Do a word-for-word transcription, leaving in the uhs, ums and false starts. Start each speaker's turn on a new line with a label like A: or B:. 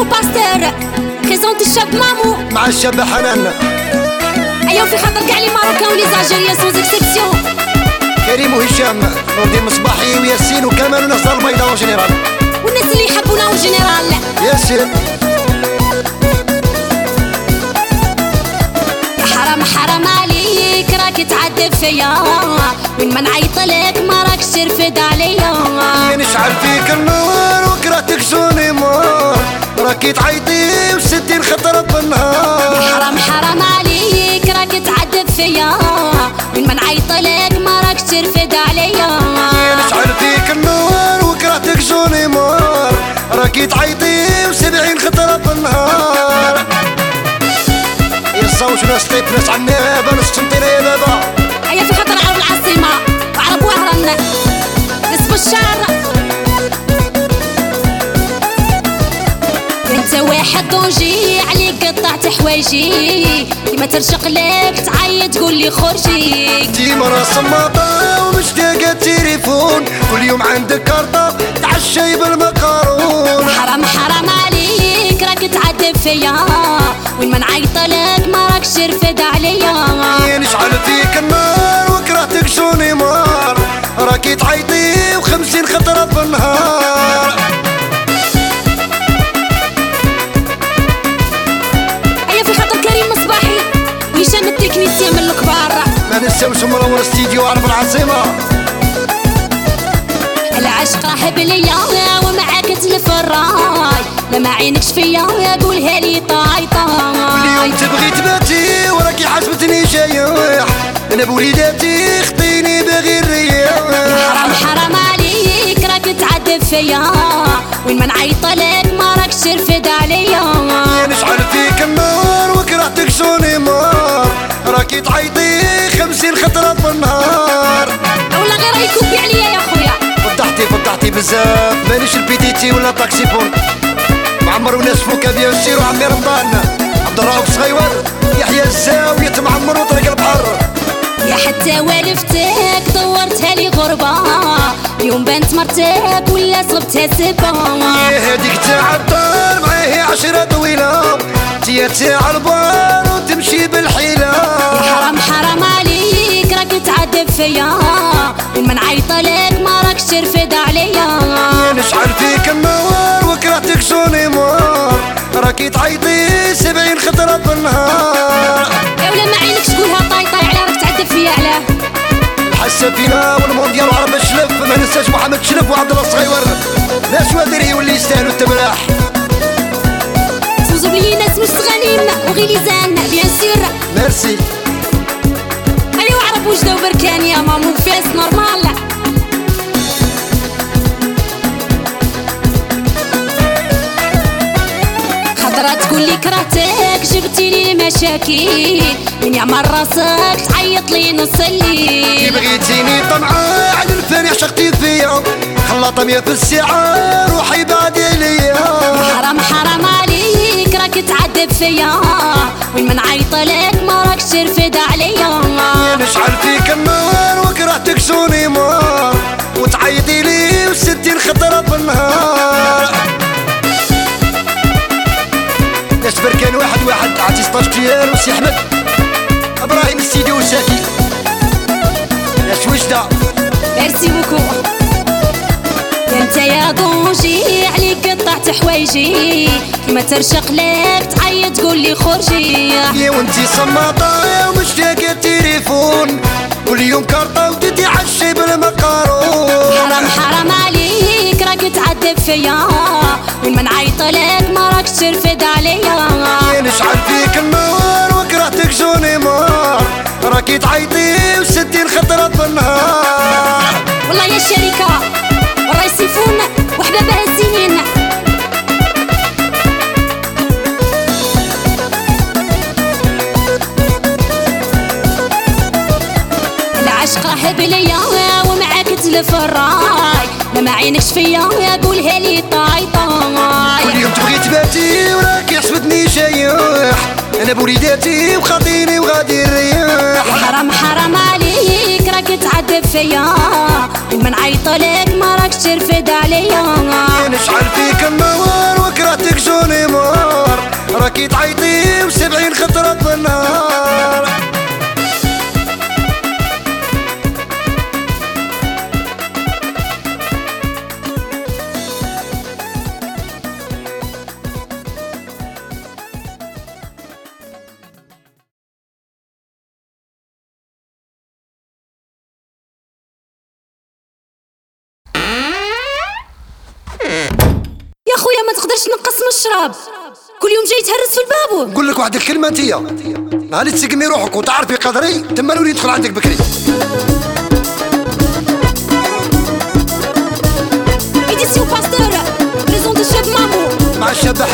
A: باستور بريزونت الشاب مامو
B: مع الشاب حنان.
A: ايوا في خاطر كاع لي ماروكان ولي زالجيريان سوز اكسبسيون.
B: كريم وهشام نور الدين مصباحي وياسين وكمال وناس البيضاء وجنرال
A: والناس اللي يحبونا وجنرال.
B: ياسين
A: حرام حرام عليك راك تعذب فيا وين ما نعيطلك ما راكش ترفد عليا.
B: نشعل فيك النور وكرهتك شوني مار راكي تعيطي وستين خطرة بالنهار.
A: حرام حرام عليك راك تعذب فيا وين ما نعيطلك ما راكش ترفد عليا.
B: نشعل فيك النور وكرهتك شوني مار راكي تعيطي وسبعين خطرة بالنهار. يصوت ناس طيب ناس عنابة ناس تنطينا يا بابا.
A: هيا في خاطر عرب العاصمة وعرب وهران نسب الشعر. انت واحد دونجي عليك قطعت حوايجي كيما ترشق لك تعيط تقول لي خرجي.
B: ديما راس صماطة ومشتاقة التليفون كل يوم عندك كارطة تعشي بالمقارون.
A: حرام حرام عليك راك تعذب فيا وين ما نعيطلك ما راكش ترفد عليا.
B: نشعل فيك النار وكرهتك شوني مار راكي تعيطي وخمسين خطرة بالنهار.
A: هيا في خاطر كريم مصباحي وهشام التكنيسيان من الكبار.
B: ما نساوش منور استديو عرب العاصمة.
A: العشق رحب ليا ومعاك تلف الراي لما عينكش فيا قولها لي طاي طاي.
B: اليوم تبغي تباتي وراكي حسبتني جايح انا بوليداتي خطيني باغي الرياح.
A: حرام حرام عليك راك تعذب فيا وين ما نعيطلك ما راكش ترفد عليا.
B: نشعل فيك النار وكرهتك شوني مار راكي تعيطي خمسين خطرة بالنهار.
A: ولا غير يكوبي عليا يا خويا.
B: فضحتي فضحتي بزاف مانيش البيتيتي ولا طاكسيفون معمر وناس فوكا بيان سيرو عمي رمضان عبد الرؤوف صغيور يحيى الزاوية معمر وطريق البحر.
A: يا حتى والفتك دورتها لي غربة يوم بنت مرتك ولا صبتها سبا.
B: هاديك تاع الدار معاهي عشرة طويلة تيا تاع البار وتمشي بالحيلة.
A: حرام حرام عليك راك تعذب فيا وين ما نعيطلك ما راكش ترفد عليا.
B: نشعل فيك النور وكرهتك شوني مار راكي تعيطي سبعين خطرة بالنهار.
A: يا ولا ما عينكش تقولها طاي طاي على راك تعذب فيا علاه.
B: الحسة فينا والمونديال وعرب الشلف ما ننساش محمد شلف وعبد الله الصغيور ناس وادري واللي يستاهلوا التبلاح.
A: فوزوا بلي ناس مستغنين وغير ليزان بيان سير.
B: ميرسي.
A: ايوا عرب وجده وبركان يا مامو فيس نورمال. خضرة تقول لي كرهتك جبتي لي مشاكل من يعمر راسك تعيط لي نص الليل.
B: كي بغيتيني طمعة على الفن عشقتي فيا خلاطة مية في الساعة روحي بعد عليا.
A: حرام حرام عليك راك تعذب فيا وين ما نعيطلك ما راكش ترفد عليا.
B: نشعل فيك النار وكرهتك شوني مار وتعيطي لي وستين خطرة بالنهار. ناس بركان واحد واحد عطي ستاش ديال وسي احمد ابراهيم السيدي وساكي ناس وجدة.
A: ميرسي بوكو. انت يا دونجي عليك قطعت حوايجي كيما ترشق لك تعيط تقول لي خرجي.
B: يا وانتي صماطة ومشتاقة التليفون كل يوم كارطة وديتي عالشي بالمقارون.
A: حرام حرام عليك راك تعذب فيا وين ما نعيطلك ما راكش ترفد عليا.
B: نشعل فيك النور وكرهتك شوني مار راكي تعيطي وستين خطرة بالنهار.
A: والله يا الشركة والله يسيفون وحبابها الزينين. العشق رحب ليا ومعاك تلف الراي لما عينكش فيا قولها لي طاي طاي.
B: كل يوم تبغي تباتي وراكي حسبتني جايح انا بوليداتي وخاطيني وغادي الرياح.
A: حرام حرام عليك راك تعذب فيا ومن عيطلك ما راكش ترفد عليا.
B: نشعل فيك النور وكرهتك جوني تعيطي تعيطي وسبعين خطرة النار.
A: يا خويا ما تقدرش تنقص من الشراب، كل يوم جاي تهرس في البابو.
B: نقول لك واحد الكلمة انتيا، نهار اللي تسقني روحك وتعرفي قدري تما نولي يدخل عندك بكري.
A: إيديسيون باستور، بريزون دو شاب مامو
B: مع الشاب